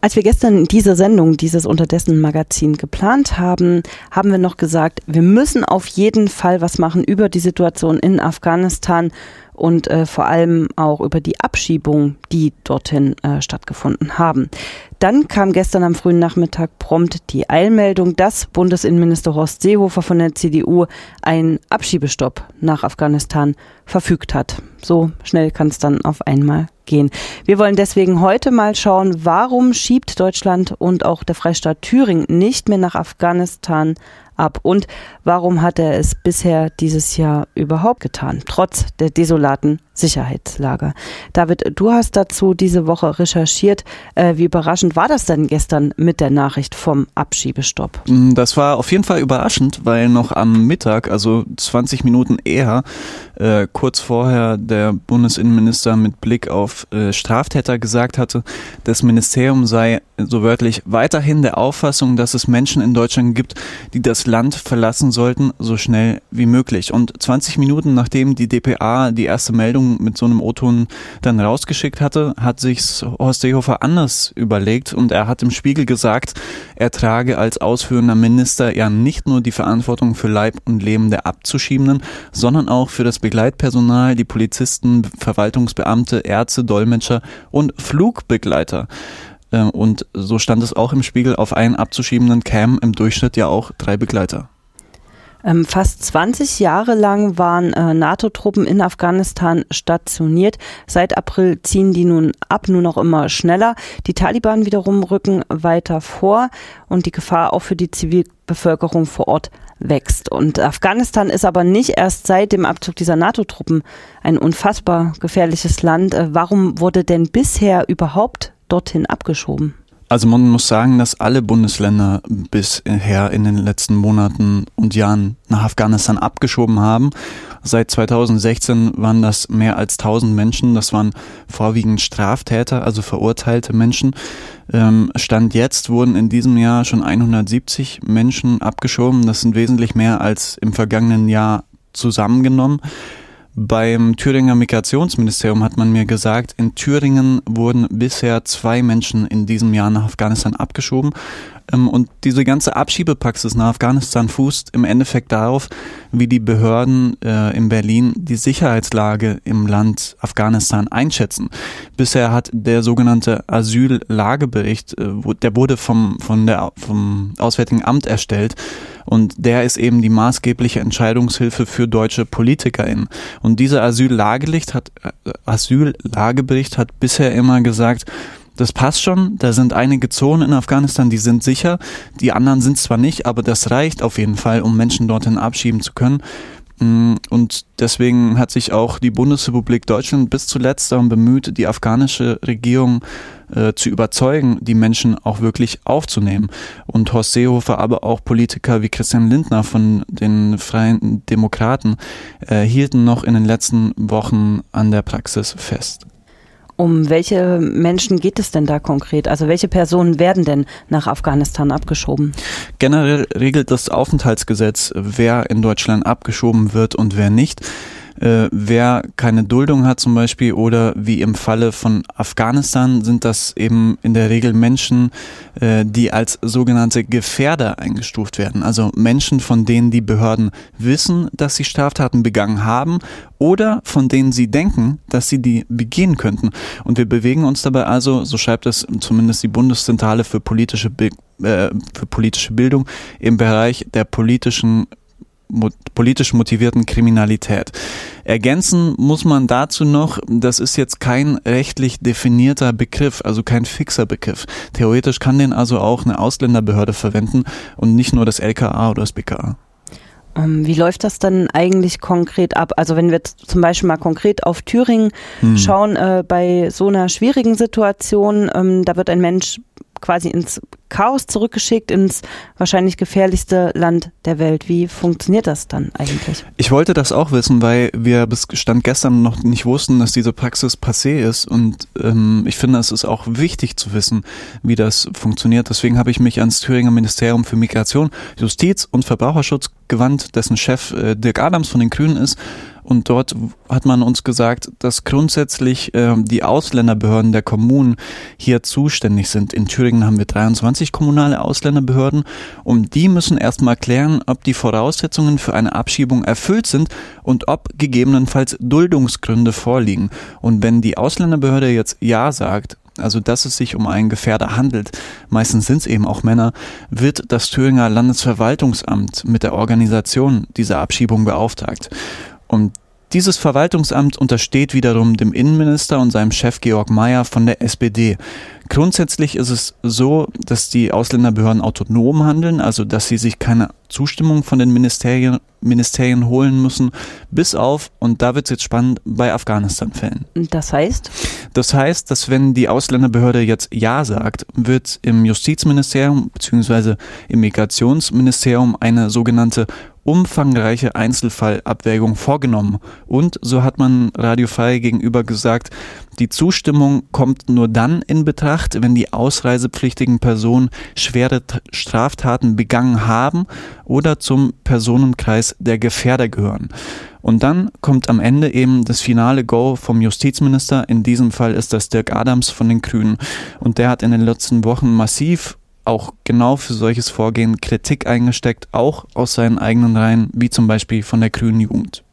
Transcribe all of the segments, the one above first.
Als wir gestern diese Sendung, dieses Unterdessen-Magazin geplant haben, haben wir noch gesagt, wir müssen auf jeden Fall was machen über die Situation in Afghanistan und vor allem auch über die Abschiebungen, die dorthin stattgefunden haben. Dann kam gestern am frühen Nachmittag prompt die Eilmeldung, dass Bundesinnenminister Horst Seehofer von der CDU einen Abschiebestopp nach Afghanistan verfügt hat. So schnell kann es dann auf einmal gehen. Wir wollen deswegen heute mal schauen, warum schiebt Deutschland und auch der Freistaat Thüringen nicht mehr nach Afghanistan ab und warum hat er es bisher dieses Jahr überhaupt getan, trotz der desolaten Sicherheitslage. David, du hast dazu diese Woche recherchiert. Wie überraschend war das denn gestern mit der Nachricht vom Abschiebestopp? Das war auf jeden Fall überraschend, weil noch am Mittag, also 20 Minuten eher, kurz vorher der Bundesinnenminister mit Blick auf Straftäter gesagt hatte, das Ministerium sei so wörtlich weiterhin der Auffassung, dass es Menschen in Deutschland gibt, die das Land verlassen sollten, so schnell wie möglich. Und 20 Minuten nachdem die dpa die erste Meldung mit so einem O-Ton dann rausgeschickt hatte, hat sich Horst Seehofer anders überlegt und er hat im Spiegel gesagt, er trage als ausführender Minister ja nicht nur die Verantwortung für Leib und Leben der Abzuschiebenden, sondern auch für das Begleitpersonal, die Polizisten, Verwaltungsbeamte, Ärzte, Dolmetscher und Flugbegleiter. Und so stand es auch im Spiegel, auf einen Abzuschiebenden kämen im Durchschnitt ja auch 3 Begleiter. Fast 20 Jahre lang waren NATO-Truppen in Afghanistan stationiert. Seit April ziehen die nun ab, nur noch immer schneller. Die Taliban wiederum rücken weiter vor und die Gefahr auch für die Zivilbevölkerung vor Ort wächst. Und Afghanistan ist aber nicht erst seit dem Abzug dieser NATO-Truppen ein unfassbar gefährliches Land. Warum wurde denn bisher überhaupt dorthin abgeschoben? Also man muss sagen, dass alle Bundesländer bisher in den letzten Monaten und Jahren nach Afghanistan abgeschoben haben. Seit 2016 waren das mehr als 1000 Menschen. Das waren vorwiegend Straftäter, also verurteilte Menschen. Stand jetzt wurden in diesem Jahr schon 170 Menschen abgeschoben. Das sind wesentlich mehr als im vergangenen Jahr zusammengenommen. Beim Thüringer Migrationsministerium hat man mir gesagt, in Thüringen wurden bisher 2 Menschen in diesem Jahr nach Afghanistan abgeschoben. Und diese ganze Abschiebepraxis nach Afghanistan fußt im Endeffekt darauf, wie die Behörden in Berlin die Sicherheitslage im Land Afghanistan einschätzen. Bisher hat der sogenannte Asyllagebericht, der wurde vom Auswärtigen Amt erstellt und der ist eben die maßgebliche Entscheidungshilfe für deutsche PolitikerInnen. Und dieser Asyllagebericht hat bisher immer gesagt, das passt schon, da sind einige Zonen in Afghanistan, die sind sicher, die anderen sind zwar nicht, aber das reicht auf jeden Fall, um Menschen dorthin abschieben zu können. Und deswegen hat sich auch die Bundesrepublik Deutschland bis zuletzt darum bemüht, die afghanische Regierung zu überzeugen, die Menschen auch wirklich aufzunehmen. Und Horst Seehofer, aber auch Politiker wie Christian Lindner von den Freien Demokraten hielten noch in den letzten Wochen an der Praxis fest. Um welche Menschen geht es denn da konkret? Also welche Personen werden denn nach Afghanistan abgeschoben? Generell regelt das Aufenthaltsgesetz, wer in Deutschland abgeschoben wird und wer nicht. Wer keine Duldung hat zum Beispiel oder wie im Falle von Afghanistan sind das eben in der Regel Menschen, die als sogenannte Gefährder eingestuft werden. Also Menschen, von denen die Behörden wissen, dass sie Straftaten begangen haben oder von denen sie denken, dass sie die begehen könnten. Und wir bewegen uns dabei also, so schreibt es zumindest die Bundeszentrale für politische Bildung, im Bereich der politisch motivierten Kriminalität. Ergänzen muss man dazu noch, das ist jetzt kein rechtlich definierter Begriff, also kein fixer Begriff. Theoretisch kann den also auch eine Ausländerbehörde verwenden und nicht nur das LKA oder das BKA. Wie läuft das dann eigentlich konkret ab? Also wenn wir zum Beispiel mal konkret auf Thüringen schauen, bei so einer schwierigen Situation, da wird ein Mensch quasi ins Chaos zurückgeschickt, ins wahrscheinlich gefährlichste Land der Welt. Wie funktioniert das dann eigentlich? Ich wollte das auch wissen, weil wir bis Stand gestern noch nicht wussten, dass diese Praxis passé ist und ich finde, es ist auch wichtig zu wissen, wie das funktioniert. Deswegen habe ich mich ans Thüringer Ministerium für Migration, Justiz und Verbraucherschutz gewandt, dessen Chef Dirk Adams von den Grünen ist und dort hat man uns gesagt, dass grundsätzlich die Ausländerbehörden der Kommunen hier zuständig sind. In Thüringen haben wir 23 kommunale Ausländerbehörden und die müssen erstmal klären, ob die Voraussetzungen für eine Abschiebung erfüllt sind und ob gegebenenfalls Duldungsgründe vorliegen. Und wenn die Ausländerbehörde jetzt Ja sagt, also dass es sich um einen Gefährder handelt, meistens sind es eben auch Männer, wird das Thüringer Landesverwaltungsamt mit der Organisation dieser Abschiebung beauftragt. Und dieses Verwaltungsamt untersteht wiederum dem Innenminister und seinem Chef Georg Mayer von der SPD. Grundsätzlich ist es so, dass die Ausländerbehörden autonom handeln, also dass sie sich keine Zustimmung von den Ministerien holen müssen, bis auf, und da wird es jetzt spannend, bei Afghanistan-Fällen. Das heißt? Das heißt, dass wenn die Ausländerbehörde jetzt Ja sagt, wird im Justizministerium bzw. im Migrationsministerium eine sogenannte umfangreiche Einzelfallabwägung vorgenommen. Und so hat man Radio Frei gegenüber gesagt, die Zustimmung kommt nur dann in Betracht, wenn die ausreisepflichtigen Personen schwere Straftaten begangen haben oder zum Personenkreis der Gefährder gehören. Und dann kommt am Ende eben das finale Go vom Justizminister. In diesem Fall ist das Dirk Adams von den Grünen. Und der hat in den letzten Wochen massiv auch genau für solches Vorgehen Kritik eingesteckt, auch aus seinen eigenen Reihen, wie zum Beispiel von der Grünen Jugend.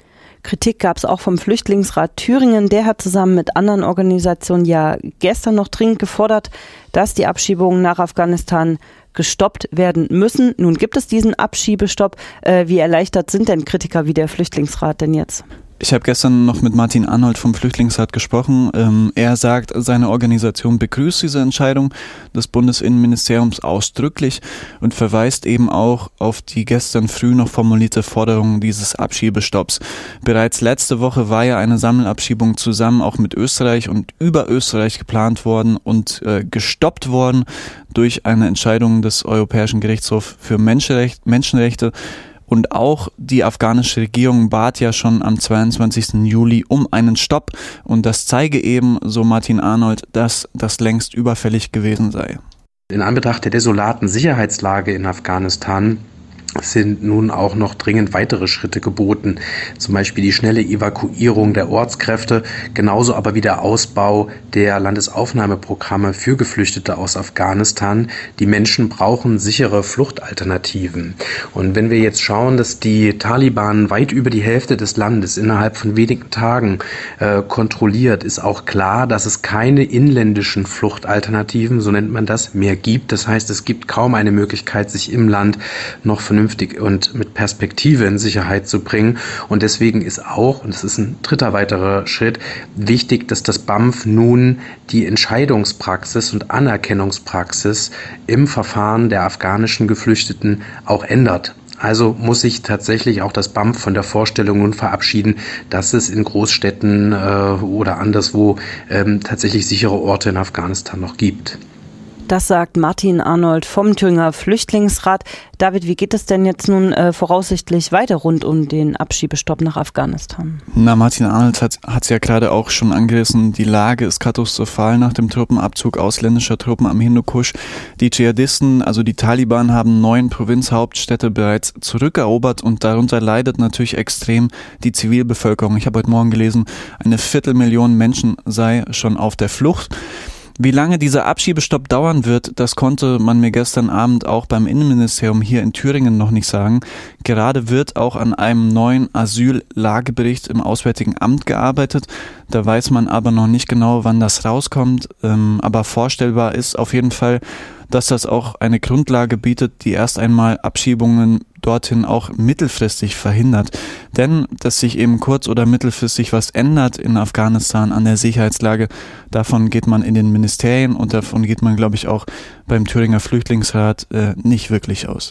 Kritik gab es auch vom Flüchtlingsrat Thüringen. Der hat zusammen mit anderen Organisationen ja gestern noch dringend gefordert, dass die Abschiebungen nach Afghanistan gestoppt werden müssen. Nun gibt es diesen Abschiebestopp. Wie erleichtert sind denn Kritiker wie der Flüchtlingsrat denn jetzt? Ich habe gestern noch mit Martin Arnold vom Flüchtlingsrat gesprochen. Er sagt, seine Organisation begrüßt diese Entscheidung des Bundesinnenministeriums ausdrücklich und verweist eben auch auf die gestern früh noch formulierte Forderung dieses Abschiebestopps. Bereits letzte Woche war ja eine Sammelabschiebung zusammen auch mit Österreich und über Österreich geplant worden und gestoppt worden durch eine Entscheidung des Europäischen Gerichtshofs für Menschenrechte. Und auch die afghanische Regierung bat ja schon am 22. Juli um einen Stopp. Und das zeige eben, so Martin Arnold, dass das längst überfällig gewesen sei. In Anbetracht der desolaten Sicherheitslage in Afghanistan sind nun auch noch dringend weitere Schritte geboten. Zum Beispiel die schnelle Evakuierung der Ortskräfte, genauso aber wie der Ausbau der Landesaufnahmeprogramme für Geflüchtete aus Afghanistan. Die Menschen brauchen sichere Fluchtalternativen. Und wenn wir jetzt schauen, dass die Taliban weit über die Hälfte des Landes innerhalb von wenigen Tagen kontrolliert, ist auch klar, dass es keine inländischen Fluchtalternativen, so nennt man das, mehr gibt. Das heißt, es gibt kaum eine Möglichkeit, sich im Land noch vernünftig und mit Perspektive in Sicherheit zu bringen. Und deswegen ist auch, und das ist ein dritter weiterer Schritt, wichtig, dass das BAMF nun die Entscheidungspraxis und Anerkennungspraxis im Verfahren der afghanischen Geflüchteten auch ändert. Also muss sich tatsächlich auch das BAMF von der Vorstellung nun verabschieden, dass es in Großstädten oder anderswo tatsächlich sichere Orte in Afghanistan noch gibt. Das sagt Martin Arnold vom Thüringer Flüchtlingsrat. David, wie geht es denn jetzt nun voraussichtlich weiter rund um den Abschiebestopp nach Afghanistan? Na, Martin Arnold hat es ja gerade auch schon angerissen. Die Lage ist katastrophal nach dem Truppenabzug ausländischer Truppen am Hindukusch. Die Dschihadisten, also die Taliban, haben 9 Provinzhauptstädte bereits zurückerobert und darunter leidet natürlich extrem die Zivilbevölkerung. Ich habe heute Morgen gelesen, 250.000 Menschen sei schon auf der Flucht. Wie lange dieser Abschiebestopp dauern wird, das konnte man mir gestern Abend auch beim Innenministerium hier in Thüringen noch nicht sagen. Gerade wird auch an einem neuen Asyllagebericht im Auswärtigen Amt gearbeitet. Da weiß man aber noch nicht genau, wann das rauskommt. Aber vorstellbar ist auf jeden Fall, dass das auch eine Grundlage bietet, die erst einmal Abschiebungen dorthin auch mittelfristig verhindert. Denn, dass sich eben kurz- oder mittelfristig was ändert in Afghanistan an der Sicherheitslage, davon geht man in den Ministerien und davon geht man, glaube ich, auch beim Thüringer Flüchtlingsrat nicht wirklich aus.